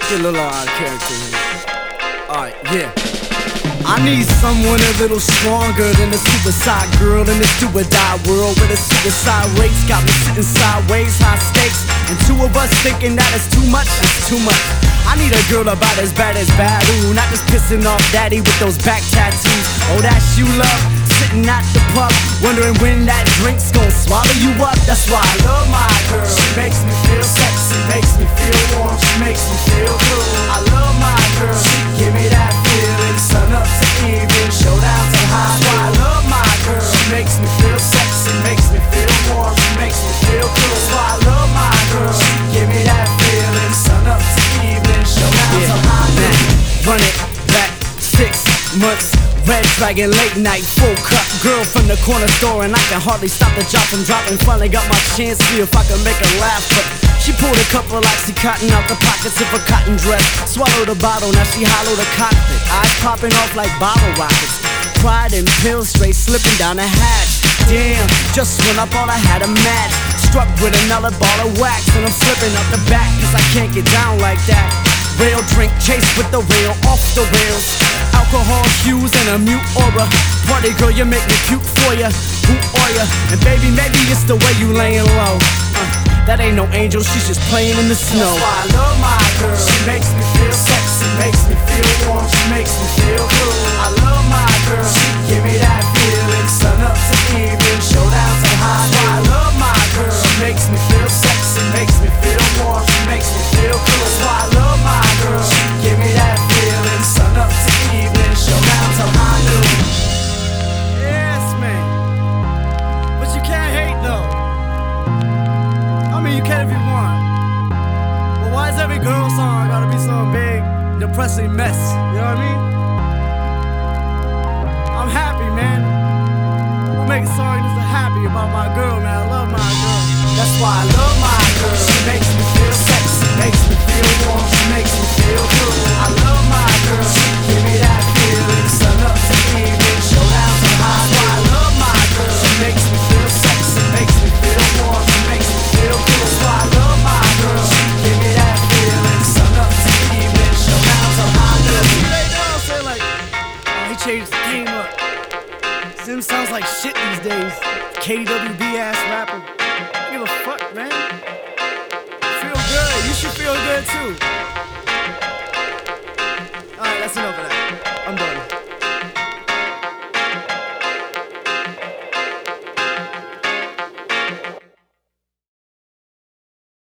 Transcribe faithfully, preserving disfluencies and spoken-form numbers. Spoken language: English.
Get a little out of character here. Alright, yeah. I need someone a little stronger than a suicide girl in this do-or-die world where the suicide rates got me sitting sideways, high stakes, and two of us thinking that it's too much, it's too much. I need a girl about as bad as bad, ooh, not just pissing off daddy with those back tattoos. Oh, that's you love, sitting at the pub, wondering when that drink's gonna swallow you up. That's why I love my girl. She makes me feel sexy, makes me feel warm, she makes me feel good. I love my girl, she give me that feeling, sun up to evening, showdown to high. That's why I love my girl. She makes me feel sexy, makes me feel warm, she makes me feel good. That's why I love my girl. She give me that feeling, sun up to evening, showdown yeah. to high. Now, run it back six months. Red Dragon, late night, full cut girl from the corner store, and I can hardly stop the job from dropping. Finally got my chance, see if I can make her laugh. But she pulled a couple Oxycontin out the pockets of her cotton dress, swallowed a bottle, now she hollowed a cockpit, eyes popping off like bottle rockets. Pride and pills straight slipping down the hatch. Damn, just when I thought I had a match, struck with another ball of wax, and I'm slipping up the back, cause I can't get down like that. Real drink chase with the rail, off the rails. Alcohol hues and a mute aura. Party girl, you make me puke for ya. Who are ya? And baby, maybe it's the way you laying low. uh, That ain't no angel, she's just playing in the snow. That's why I love my girl. She makes me feel sexy, makes me feel warm, she makes me feel good. I love my girl. She give me that feeling, sun up to evening, showdown to high. That's why I love my girl. She makes me feel sexy, makes me feel warm, she makes me feel good. That's why I love my girl. She give me that feeling, sun up to evening, showdown to high noon. Yes, man. But you can't hate though. I mean, you can if you want. But why is every girl song gotta be some big, depressing mess? You know what I mean? I'm happy, man. We'll make a song just happy about my girl, man. I love my girl. That's why I love my girl. She makes me feel sexy, makes me feel warm, she makes me feel good. I love my girl. She give me that feeling, sun up to evening, showdown to high. That's why I love my girl. She makes me feel sexy, makes me feel warm, she makes me feel good. That's why I love my girl. She give me that feeling, sun up to evening, showdown to high. Right now, say like, oh, he changed the game up. Sim sounds like shit these days. K W B ass rapper. I don't give a fuck, man. Feel good. You should feel good too. Alright, that's enough of that.